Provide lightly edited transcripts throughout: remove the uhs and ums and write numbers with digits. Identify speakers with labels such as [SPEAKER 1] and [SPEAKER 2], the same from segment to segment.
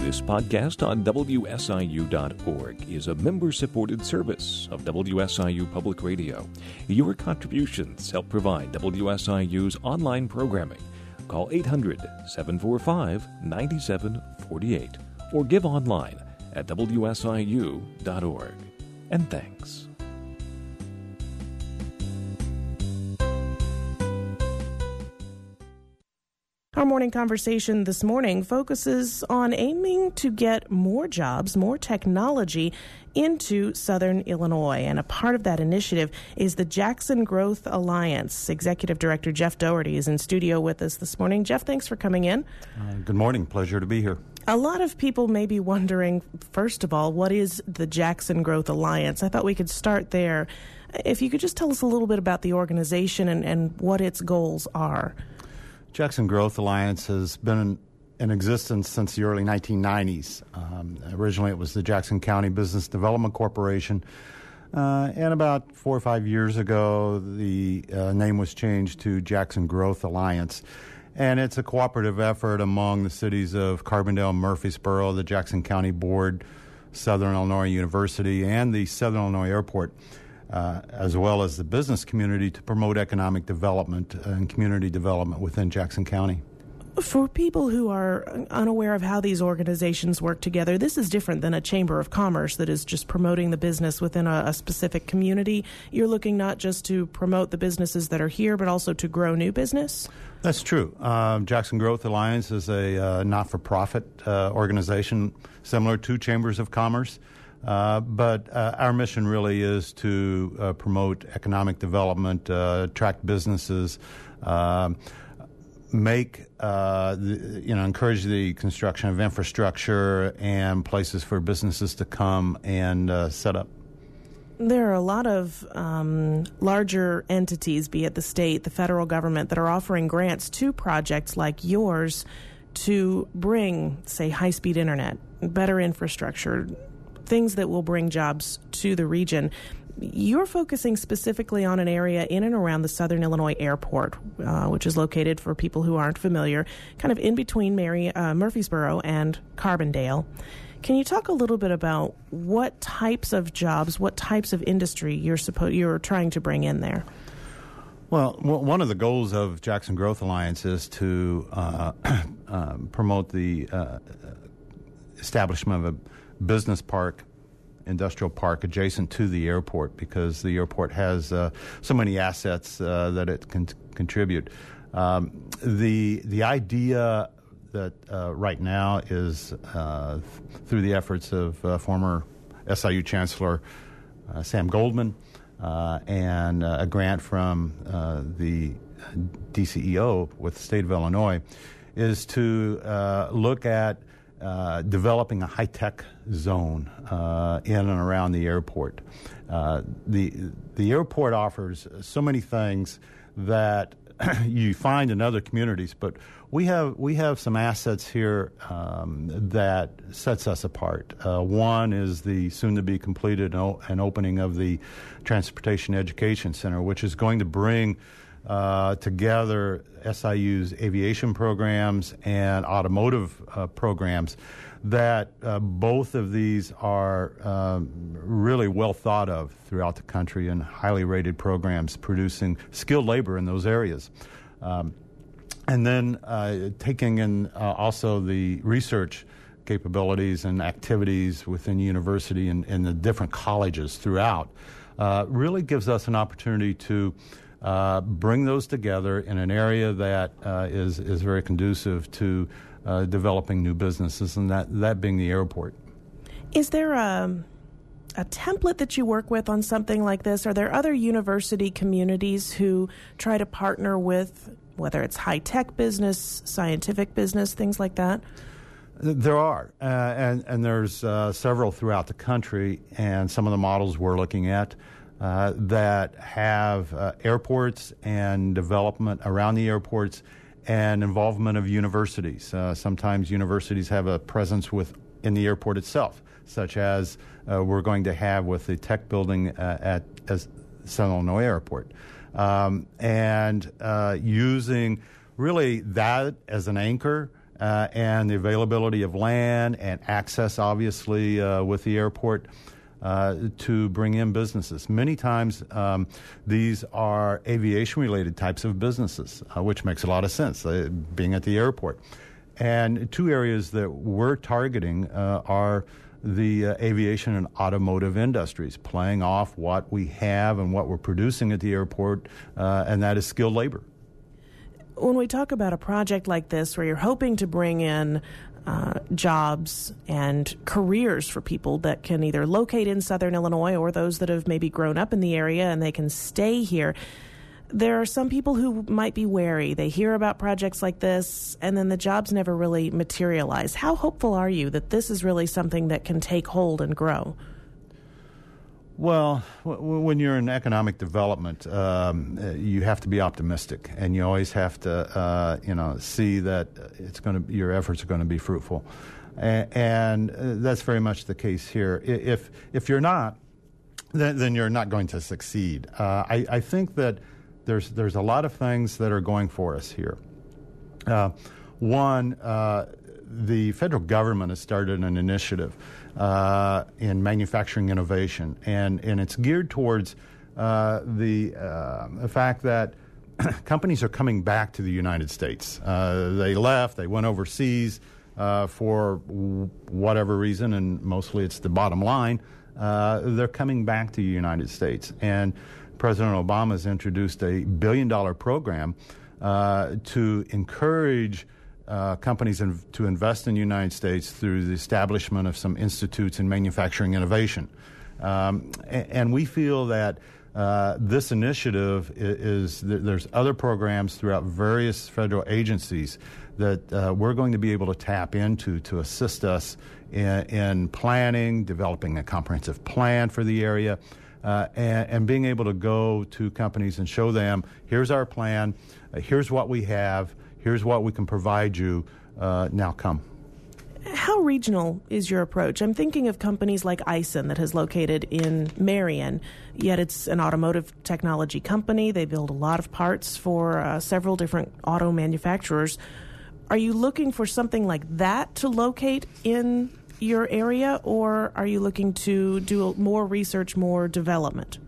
[SPEAKER 1] This podcast on WSIU.org is a member-supported service of WSIU Public Radio. Your contributions help provide WSIU's online programming. Call 800-745-9748 or give online at WSIU.org. And thanks.
[SPEAKER 2] Our morning conversation this morning focuses on aiming to get more jobs, more technology into Southern Illinois. And a part of that initiative is the Jackson Growth Alliance. Executive Director Jeff Doherty is in studio with us this morning. Jeff, thanks for coming in.
[SPEAKER 3] Good morning. Pleasure to be here.
[SPEAKER 2] A lot of people may be wondering, first of all, what is the Jackson Growth Alliance? I thought we could start there. If you could just tell us a little bit about the organization and what its goals are.
[SPEAKER 3] Jackson Growth Alliance has been in existence since the early 1990s. Originally, it was the Jackson County Business Development Corporation. And about 4 or 5 years ago, the name was changed to Jackson Growth Alliance. And it's a cooperative effort among the cities of Carbondale and Murfreesboro, the Jackson County Board, Southern Illinois University, and the Southern Illinois Airport, as well as the business community to promote economic development and community development within Jackson County.
[SPEAKER 2] For people who are unaware of how these organizations work together, this is different than a chamber of commerce that is just promoting the business within a specific community. You're looking not just to promote the businesses that are here, but also to grow new business?
[SPEAKER 3] That's true. Jackson Growth Alliance is a not-for-profit organization similar to chambers of commerce. But our mission really is to promote economic development, attract businesses, encourage the construction of infrastructure and places for businesses to come and set up.
[SPEAKER 2] There are a lot of larger entities, be it the state, the federal government, that are offering grants to projects like yours to bring, say, high-speed internet, better infrastructure, things that will bring jobs to the region. You're focusing specifically on an area in and around the Southern Illinois Airport, which is located, for people who aren't familiar, kind of in between Murfreesboro and Carbondale. Can you talk a little bit about what types of jobs, what types of industry you're trying to bring in there?
[SPEAKER 3] Well, one of the goals of Jackson Growth Alliance is to promote the establishment of a business park, industrial park adjacent to the airport, because the airport has so many assets that it can contribute. The idea that right now is through the efforts of former SIU Chancellor Sam Goldman and a grant from the DCEO with the state of Illinois is to look at developing a high-tech zone in and around the airport. The airport offers so many things that you find in other communities, but we have some assets here that sets us apart. One is the soon-to-be completed and opening of the Transportation Education Center, which is going to bring together SIU's aviation programs and automotive programs, that both of these are really well thought of throughout the country and highly rated programs producing skilled labor in those areas. And then taking in also the research capabilities and activities within university and the different colleges throughout really gives us an opportunity to bring those together in an area that is very conducive to developing new businesses, and that being the airport.
[SPEAKER 2] Is there a template that you work with on something like this? Are there other university communities who try to partner with, whether it's high-tech business, scientific business, things like that?
[SPEAKER 3] There are, and there's several throughout the country, and some of the models we're looking at that have airports and development around the airports and involvement of universities. Sometimes universities have a presence in the airport itself, such as we're going to have with the tech building at Southern Illinois Airport. And using really that as an anchor and the availability of land and access, obviously, with the airport to bring in businesses. Many times these are aviation-related types of businesses, which makes a lot of sense, being at the airport. And two areas that we're targeting are the aviation and automotive industries, playing off what we have and what we're producing at the airport, and that is skilled labor.
[SPEAKER 2] When we talk about a project like this where you're hoping to bring in jobs and careers for people that can either locate in Southern Illinois or those that have maybe grown up in the area and they can stay here, there are some people who might be wary. They hear about projects like this, and then the jobs never really materialize. How hopeful are you that this is really something that can take hold and grow?
[SPEAKER 3] Well, when you're in economic development, you have to be optimistic, and you always have to, see that your efforts are going to be fruitful, and that's very much the case here. If you're not, then you're not going to succeed. I think that there's a lot of things that are going for us here. One, the federal government has started an initiative in manufacturing innovation, and it's geared towards the fact that companies are coming back to the United States. They left, they went overseas for whatever reason, and mostly it's the bottom line. They're coming back to the United States, and President Obama has introduced a $1 billion program to encourage companies to invest in the United States through the establishment of some institutes in manufacturing innovation. And we feel that this initiative there's other programs throughout various federal agencies that we're going to be able to tap into to assist us in planning, developing a comprehensive plan for the area, and being able to go to companies and show them, here's our plan, here's what we have, here's what we can provide you, now come.
[SPEAKER 2] How regional is your approach? I'm thinking of companies like Eisen that has located in Marion, yet it's an automotive technology company. They build a lot of parts for several different auto manufacturers. Are you looking for something like that to locate in your area, or are you looking to do more research, more development?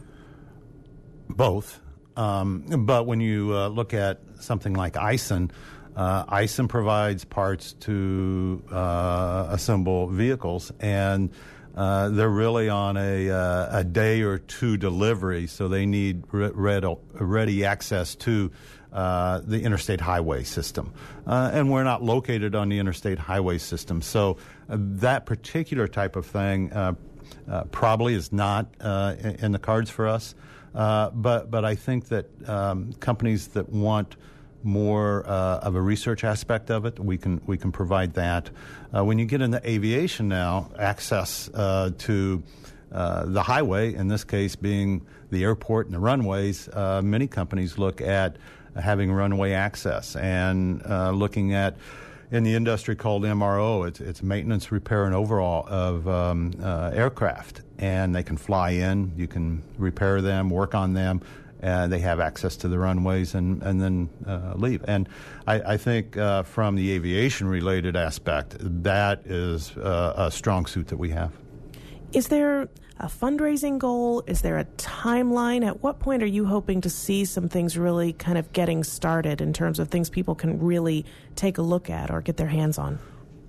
[SPEAKER 3] Both. But when you look at something like Eisen, Eisen provides parts to assemble vehicles, and they're really on a day or two delivery, so they need ready access to the interstate highway system. And we're not located on the interstate highway system, so that particular type of thing probably is not in the cards for us. But I think that companies that want more of a research aspect of it, we can provide that. When you get into aviation now, access to the highway, in this case being the airport and the runways, many companies look at having runway access and looking at, in the industry called MRO, it's maintenance, repair, and overhaul of aircraft. And they can fly in, you can repair them, work on them, and they have access to the runways and then leave. And I think from the aviation-related aspect, that is a strong suit that we have.
[SPEAKER 2] Is there a fundraising goal? Is there a timeline? At what point are you hoping to see some things really kind of getting started in terms of things people can really take a look at or get their hands on?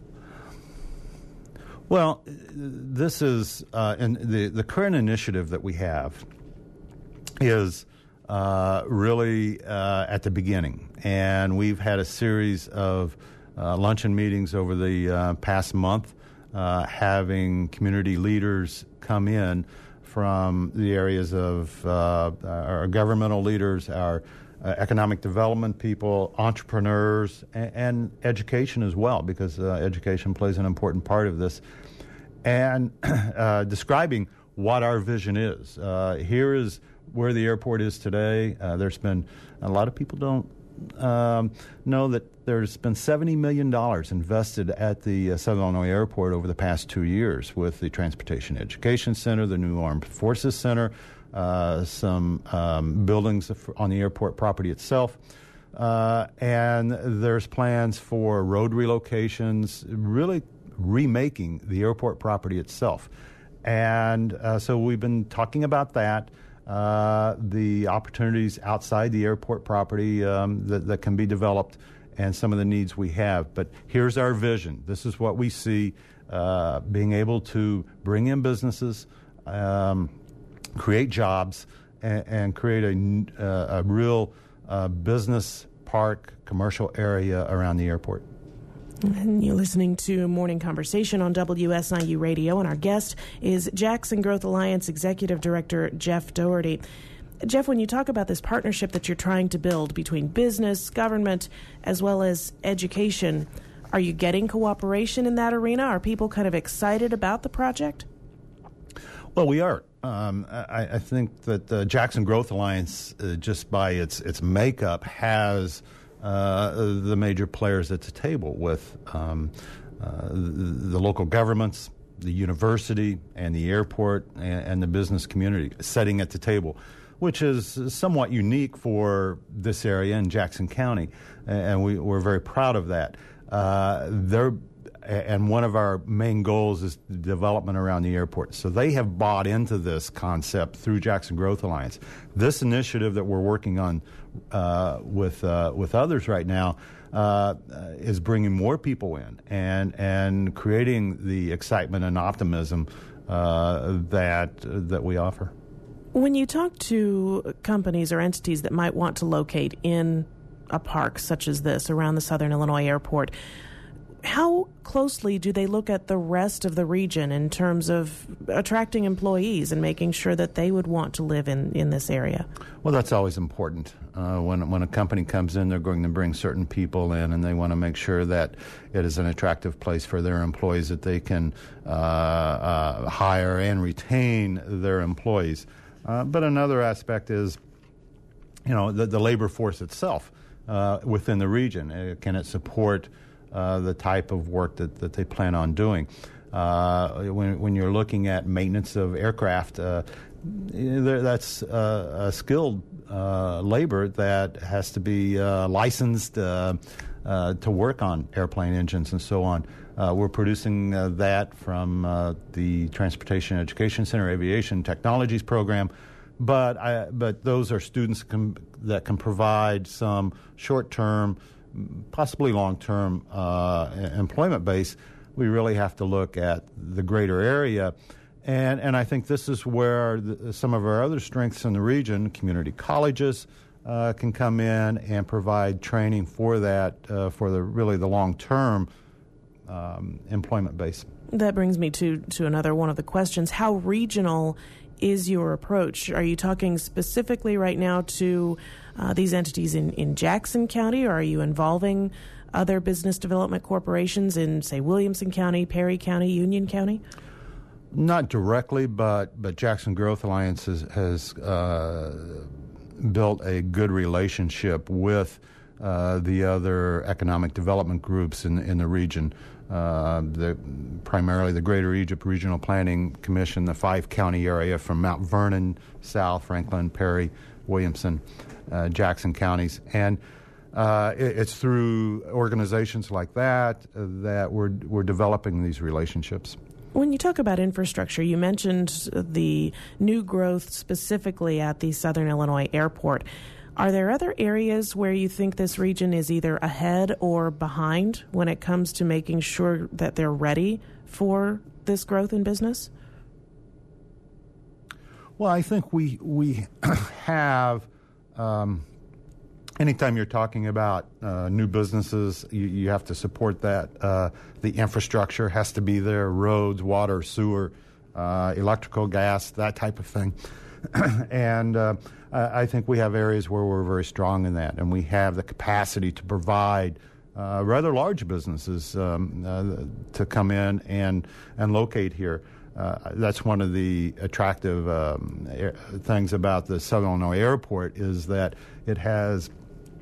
[SPEAKER 2] Well,
[SPEAKER 3] this is in the current initiative that we have is really at the beginning, and we've had a series of luncheon meetings over the past month, having community leaders come in from the areas of our governmental leaders, our economic development people, entrepreneurs, and education as well, because education plays an important part of this, and describing what our vision is. Here is where the airport is today. There's been, a lot of people don't know that there's been $70 million invested at the Southern Illinois Airport over the past 2 years with the Transportation Education Center, the new Armed Forces Center, some buildings on the airport property itself. and there's plans for road relocations, really remaking the airport property itself. And so we've been talking about that, the opportunities outside the airport property that can be developed, and some of the needs we have. But here's our vision. This is what we see, being able to bring in businesses, create jobs, and create a real business park, commercial area around the airport.
[SPEAKER 2] And you're listening to Morning Conversation on WSIU Radio, and our guest is Jackson Growth Alliance Executive Director Jeff Doherty. Jeff, when you talk about this partnership that you're trying to build between business, government, as well as education, are you getting cooperation in that arena? Are people kind of excited about the project?
[SPEAKER 3] Well, we are. I think that the Jackson Growth Alliance, just by its makeup, has the major players at the table with the local governments, the university, and the airport, and the business community sitting at the table, which is somewhat unique for this area in Jackson County, and we're very proud of that. And one of our main goals is the development around the airport. So they have bought into this concept through Jackson Growth Alliance. This initiative that we're working on with others right now is bringing more people in and creating the excitement and optimism that we offer.
[SPEAKER 2] When you talk to companies or entities that might want to locate in a park such as this around the Southern Illinois Airport, how closely do they look at the rest of the region in terms of attracting employees and making sure that they would want to live in this area?
[SPEAKER 3] Well, that's always important. When a company comes in, they're going to bring certain people in, and they want to make sure that it is an attractive place for their employees, that they can hire and retain their employees. But another aspect is, the labor force itself within the region. Can it support the type of work that they plan on doing? When you're looking at maintenance of aircraft, that's a skilled labor that has to be licensed to work on airplane engines and so on. We're producing that from the Transportation Education Center Aviation Technologies program, but those are students that can provide some short-term, possibly long-term employment base. We really have to look at the greater area. And I think this is where some of our other strengths in the region, community colleges, can come in and provide training for that, for the long-term employment base.
[SPEAKER 2] That brings me to another one of the questions. How regional is your approach? Are you talking specifically right now to these entities in Jackson County, or are you involving other business development corporations in, say, Williamson County, Perry County, Union County?
[SPEAKER 3] Not directly, but Jackson Growth Alliance has built a good relationship with the other economic development groups in the region. Primarily the Greater Egypt Regional Planning Commission, the 5-county area from Mount Vernon, South, Franklin, Perry, Williamson, Jackson counties. And it's through organizations like that we're developing these relationships.
[SPEAKER 2] When you talk about infrastructure, you mentioned the new growth specifically at the Southern Illinois Airport. Are there other areas where you think this region is either ahead or behind when it comes to making sure that they're ready for this growth in business?
[SPEAKER 3] Well, I think we have, anytime you're talking about new businesses, you have to support that. The infrastructure has to be there, roads, water, sewer, electrical, gas, that type of thing. And I think we have areas where we're very strong in that, and we have the capacity to provide rather large businesses to come in and locate here. That's one of the attractive things about the Southern Illinois Airport, is that it has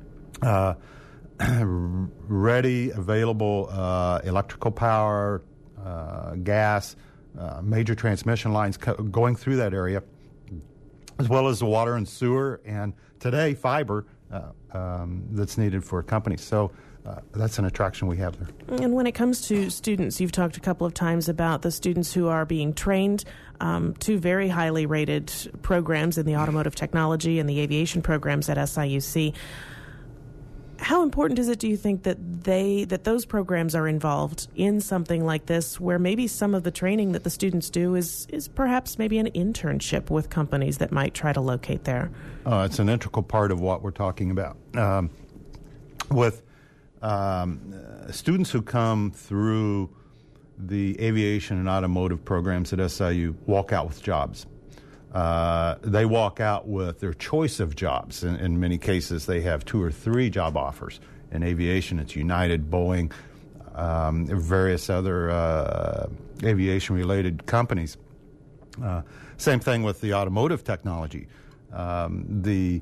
[SPEAKER 3] ready, available electrical power, gas, major transmission lines going through that area, as well as the water and sewer, and today fiber that's needed for companies. So that's an attraction we have there.
[SPEAKER 2] And when it comes to students, you've talked a couple of times about the students who are being trained, two very highly rated programs in the automotive technology and the aviation programs at SIUC. How important is it, do you think, that those programs are involved in something like this, where maybe some of the training that the students do is perhaps maybe an internship with companies that might try to locate there?
[SPEAKER 3] It's an integral part of what we're talking about. With students who come through the aviation and automotive programs at SIU walk out with jobs. They walk out with their choice of jobs. In many cases, they have 2 or 3 job offers. In aviation, it's United, Boeing, various other aviation-related companies. Same thing with the automotive technology. The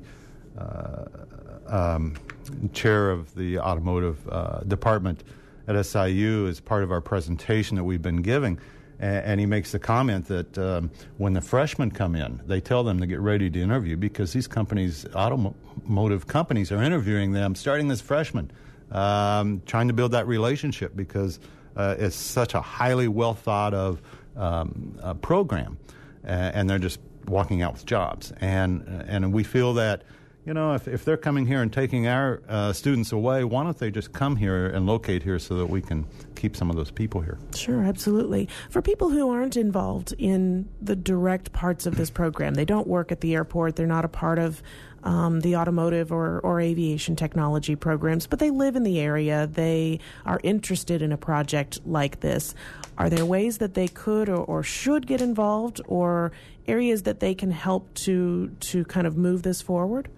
[SPEAKER 3] chair of the automotive department at SIU is part of our presentation that we've been giving. And he makes the comment that when the freshmen come in, they tell them to get ready to interview because these companies, automotive companies, are interviewing them starting as freshmen, trying to build that relationship because it's such a highly well thought of program, and they're just walking out with jobs. And we feel that, you know, if they're coming here and taking our students away, why don't they just come here and locate here so that we can keep some of those people here?
[SPEAKER 2] Sure, absolutely. For people who aren't involved in the direct parts of this program, they don't work at the airport, they're not a part of the automotive or aviation technology programs, but they live in the area, they are interested in a project like this. Are there ways that they could or should get involved, or areas that they can help to kind of move this forward?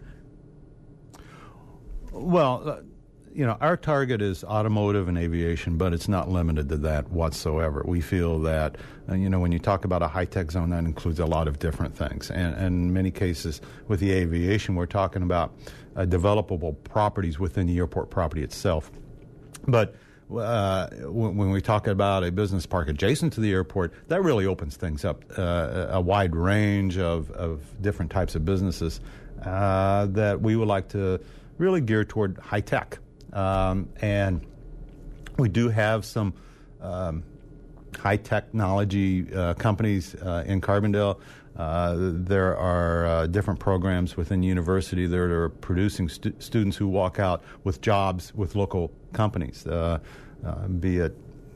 [SPEAKER 3] Well, you know, our target is automotive and aviation, but it's not limited to that whatsoever. We feel that, you know, when you talk about a high-tech zone, that includes a lot of different things. And in many cases, with the aviation, we're talking about developable properties within the airport property itself. But when we talk about a business park adjacent to the airport, that really opens things up, a wide range of different types of businesses that we would like to really gear toward high tech. And we do have some high technology companies in Carbondale. There are different programs within the university that are producing students who walk out with jobs with local companies, be it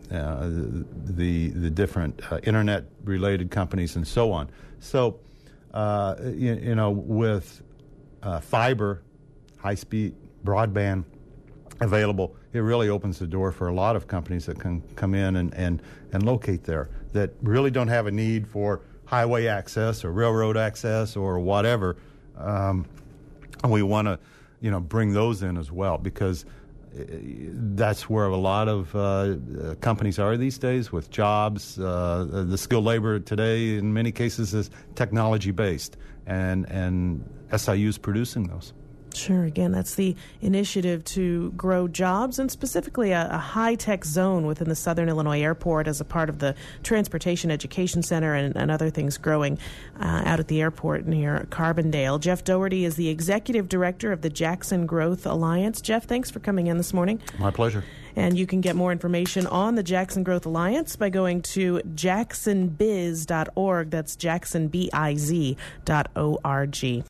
[SPEAKER 3] the different internet-related companies and so on. So, you know, with fiber, high-speed broadband available, it really opens the door for a lot of companies that can come in and locate there that really don't have a need for highway access or railroad access or whatever. And we want to, you know, bring those in as well because that's where a lot of companies are these days with jobs. The skilled labor today in many cases is technology-based, and SIU is producing those.
[SPEAKER 2] Sure. Again, that's the initiative to grow jobs and specifically a high-tech zone within the Southern Illinois Airport as a part of the Transportation Education Center and other things growing out at the airport near Carbondale. Jeff Doherty is the Executive Director of the Jackson Growth Alliance. Jeff, thanks for coming in this morning.
[SPEAKER 3] My pleasure.
[SPEAKER 2] And you can get more information on the Jackson Growth Alliance by going to jacksonbiz.org. That's jacksonbiz.org.